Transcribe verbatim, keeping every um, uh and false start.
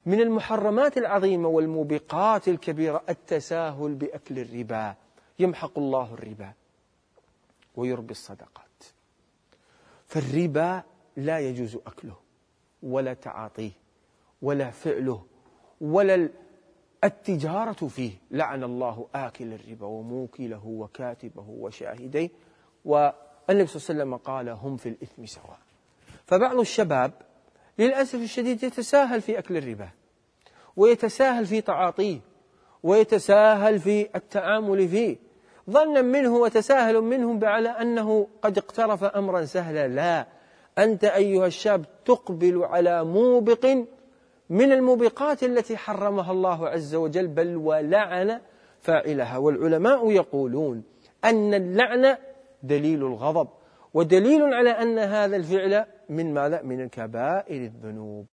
من المحرمات العظيمة والموبقات الكبيرة التساهل بأكل الربا. يمحق الله الربا ويربي الصدقات. فالربا لا يجوز أكله ولا تعاطيه ولا فعله ولا التجارة فيه. لعن الله آكل الربا وموكله وكاتبه وشاهديه، والنبي صلى الله عليه وسلم قال هم في الإثم سواء. فبعض الشباب للأسف الشديد يتساهل في أكل الربا، ويتساهل في تعاطيه، ويتساهل في التعامل فيه، ظنا منه وتساهل منهم على أنه قد اقترف أمرا سهلا. لا، أنت أيها الشاب تقبل على موبق من الموبقات التي حرمها الله عز وجل، بل ولعن فاعلها. والعلماء يقولون أن اللعن دليل الغضب، ودليل على أن هذا الفعل من ماذا؟ من الكبائر الذنوب.